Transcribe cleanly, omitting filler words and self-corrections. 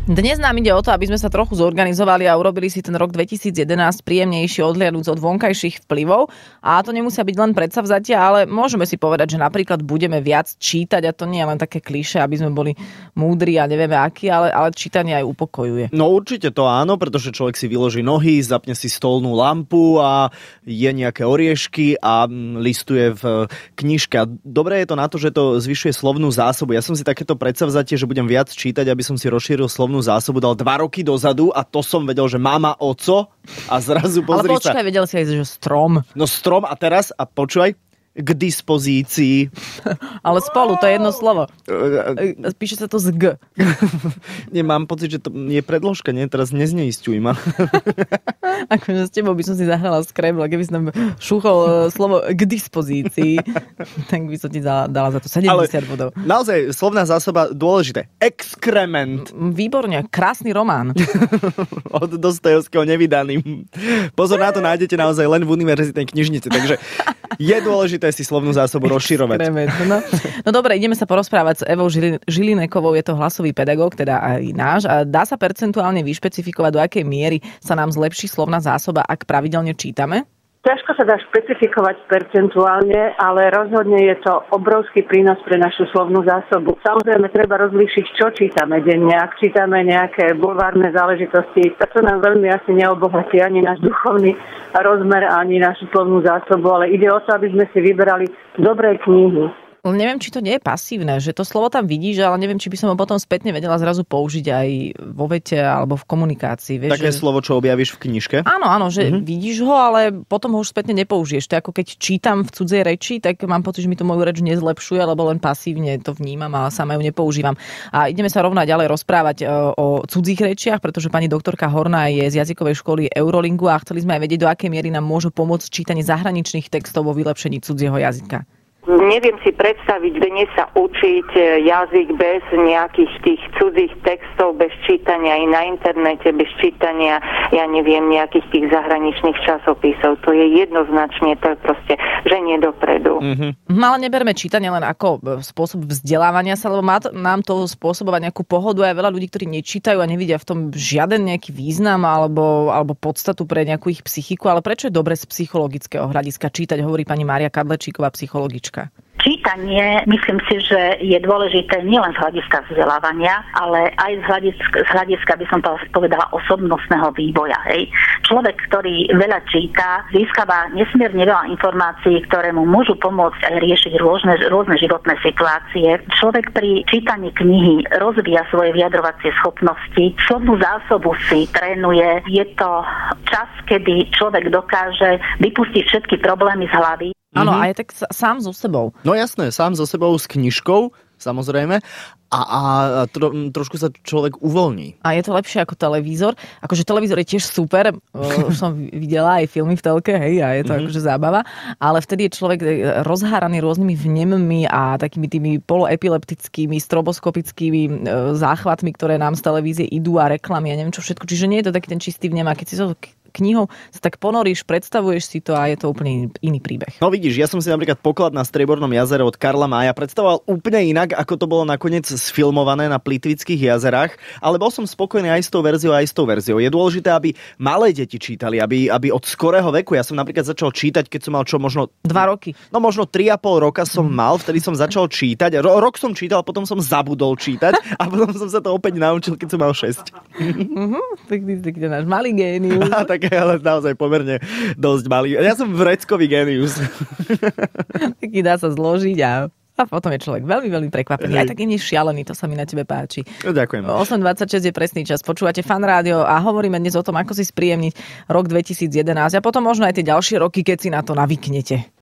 Dnes nám ide o to, aby sme sa trochu zorganizovali a urobili si ten rok 2011 príjemnejší odhliadnúc od vonkajších vplyvov. A to nemusia byť len predsavzatia, ale môžeme si povedať, že napríklad budeme viac čítať a to nie je len také klišé, aby sme boli múdri a nevieme akí, ale čítanie aj upokojuje. No určite to áno, pretože človek si vyloží nohy, zapne si stolnú lampu a je nejaké oriešky a listuje v knižke. A dobré je to na to, že to zvyšuje slovnú zásobu. Ja som si takéto predsavzatie, že budem viac čítať, aby som si rozšíril slovnú zásobu dal 2 roky dozadu a to som vedel, že mama, oco a zrazu pozri sa. Ale počkaj, vedel si aj, že strom. No strom a teraz, a počúvaj, k dispozícii. Ale spolu, to je jedno slovo. Píše sa to z G. Mám pocit, že to je predložka, nie? Teraz nezneisťuj ma. Akože s tebou by som si zahrala Scrabble, keby som šúchol slovo k dispozícii, tak by som ti dala za to 70 bodov. Naozaj, slovná zásoba dôležité. Exkrement. Výborne, krásny román. Od Dostojevského nevydaný. Pozor, na to nájdete naozaj len v univerzitnej knižnici, takže je dôležité si slovnú zásobu rozširovať. No dobre, ideme sa porozprávať s Evou Žilinekovou, je to hlasový pedagóg, teda aj náš. A dá sa percentuálne vyšpecifikovať, do akej miery sa nám zlepší slovná zásoba, ak pravidelne čítame? Ťažko sa dá špecifikovať percentuálne, ale rozhodne je to obrovský prínos pre našu slovnú zásobu. Samozrejme, treba rozlíšiť, čo čítame denne. Ak čítame nejaké bulvárne záležitosti, tak to nám veľmi asi neobohatí ani náš duchovný rozmer, ani našu slovnú zásobu, ale ide o to, aby sme si vyberali dobré knihy. Neviem, či to nie je pasívne, že to slovo tam vidíš, ale neviem, či by som ho potom spätne vedela zrazu použiť aj vo vete alebo v komunikácii. Vieš, také slovo, čo objavíš v knižke? Áno, že vidíš ho, ale potom ho už spätne nepoužiješ. To je ako keď čítam v cudzej reči, tak mám pocit, že mi to moju reč nezlepšuje, lebo len pasívne to vnímam a sama ju nepoužívam. A ideme sa rovno ďalej rozprávať o cudzích rečiach, pretože pani doktorka Horná je z jazykovej školy Eurolingu a chceli sme aj vedieť, do akej miery nám môže pomôcť čítanie zahraničných textov vo vylepšení cudzieho jazyka. Neviem si predstaviť, že nie sa učiť jazyk bez nejakých tých cudzích textov, bez čítania aj na internete, bez čítania, ja neviem, nejakých tých zahraničných časopisov. To je jednoznačne, to je proste, že nie dopredu. Ale neberme čítanie len ako spôsob vzdelávania sa, lebo má nám to spôsobovať nejakú pohodu. Aj veľa ľudí, ktorí nečítajú a nevidia v tom žiaden nejaký význam alebo podstatu pre nejakú ich psychiku. Ale prečo je dobre z psychologického hľadiska čítať, hovorí pani Mária Kadlečíková, psychologička. Čítanie, myslím si, že je dôležité nielen z hľadiska vzdelávania, ale aj z hľadiska, by som povedala, osobnostného vývoja. Hej. Človek, ktorý veľa číta, získava nesmierne veľa informácií, ktoré mu môžu pomôcť aj riešiť rôzne životné situácie. Človek pri čítaní knihy rozvíja svoje vyjadrovacie schopnosti, slovnú zásobu si trénuje. Je to čas, kedy človek dokáže vypustiť všetky problémy z hlavy. Áno, a je tak sám so sebou. No jasné, sám so sebou s knižkou, samozrejme. A trošku sa človek uvoľní. A je to lepšie ako televízor. Akože televízor je tiež super. Už som videla aj filmy v telke, hej, a je to akože zábava. Ale vtedy je človek rozháraný rôznymi vnemmi a takými tými poloepileptickými, stroboskopickými záchvatmi, ktoré nám z televízie idú a reklamy a neviem čo všetko. Čiže nie je to taký ten čistý vnem. A keď si so knihou sa tak ponoríš, predstavuješ si to a je to úplne iný príbeh. No vidíš, ja som si napríklad Poklad na Striebornom jazere od Karla Mája predstavoval úplne inak, ako to bolo nakoniec sfilmované na Plitvických jazerách, ale bol som spokojný aj s tou verziou, aj s tou verziou. Je dôležité, aby malé deti čítali, aby od skorého veku, ja som napríklad začal čítať, keď som mal možno 2 roky. No možno 3,5 roka som mal, vtedy som začal čítať. Rok som čítal, potom som zabudol čítať a potom som sa to opäť naučil, keď som mal 6. Tak ty náš malý génius. Tak ale naozaj pomerne dosť malý. Ja som vreckový génius. Taký dá sa zložiť a potom je človek veľmi, veľmi prekvapený. Aj taký šialený, to sa mi na tebe páči. Ďakujem. 8.26 je presný čas. Počúvate Fan Rádio a hovoríme dnes o tom, ako si spríjemniť rok 2011 a potom možno aj tie ďalšie roky, keď si na to navyknete.